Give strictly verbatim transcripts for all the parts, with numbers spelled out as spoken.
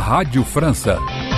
Rádio França.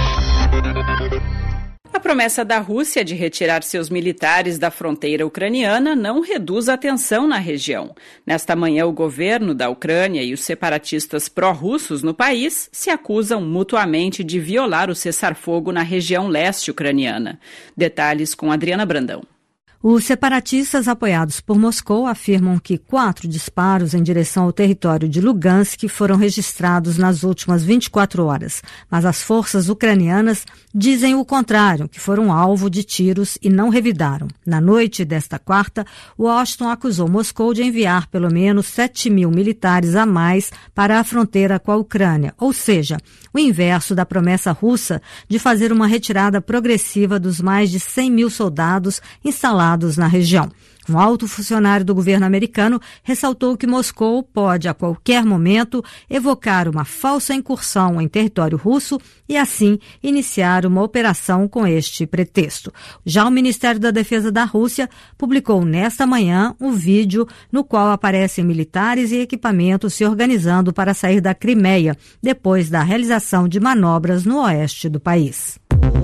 A promessa da Rússia de retirar seus militares da fronteira ucraniana não reduz a tensão na região. Nesta manhã, o governo da Ucrânia e os separatistas pró-russos no país se acusam mutuamente de violar o cessar-fogo na região leste ucraniana. Detalhes com Adriana Brandão. Os separatistas apoiados por Moscou afirmam que quatro disparos em direção ao território de Lugansk foram registrados nas últimas vinte e quatro horas, mas as forças ucranianas dizem o contrário, que foram alvo de tiros e não revidaram. Na noite desta quarta, Washington acusou Moscou de enviar pelo menos sete mil militares a mais para a fronteira com a Ucrânia, ou seja, o inverso da promessa russa de fazer uma retirada progressiva dos mais de cem mil soldados instalados na região. Um alto funcionário do governo americano ressaltou que Moscou pode, a qualquer momento, evocar uma falsa incursão em território russo e, assim, iniciar uma operação com este pretexto. Já o Ministério da Defesa da Rússia publicou nesta manhã um vídeo no qual aparecem militares e equipamentos se organizando para sair da Crimeia, depois da realização de manobras no oeste do país.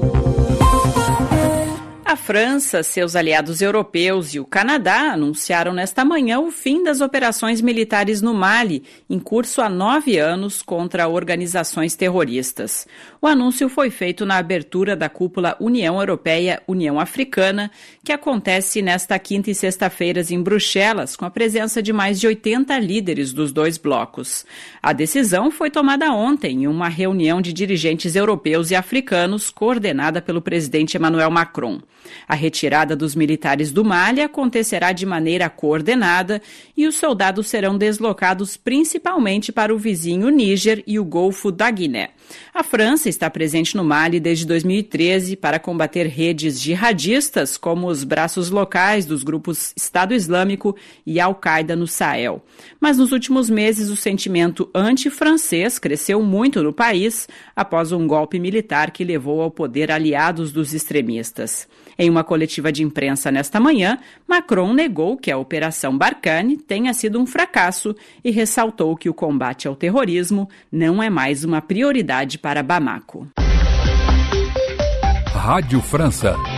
A França, seus aliados europeus e o Canadá anunciaram nesta manhã o fim das operações militares no Mali, em curso há nove anos contra organizações terroristas. O anúncio foi feito na abertura da cúpula União Europeia-União Africana, que acontece nesta quinta e sexta-feiras em Bruxelas, com a presença de mais de oitenta líderes dos dois blocos. A decisão foi tomada ontem em uma reunião de dirigentes europeus e africanos coordenada pelo presidente Emmanuel Macron. A retirada dos militares do Mali acontecerá de maneira coordenada e os soldados serão deslocados principalmente para o vizinho Níger e o Golfo da Guiné. A França está presente no Mali desde dois mil e treze para combater redes jihadistas como os braços locais dos grupos Estado Islâmico e Al-Qaeda no Sahel. Mas nos últimos meses o sentimento anti-francês cresceu muito no país após um golpe militar que levou ao poder aliados dos extremistas. Em uma coletiva de imprensa nesta manhã, Macron negou que a Operação Barkhane tenha sido um fracasso e ressaltou que o combate ao terrorismo não é mais uma prioridade para Bamako. Rádio França.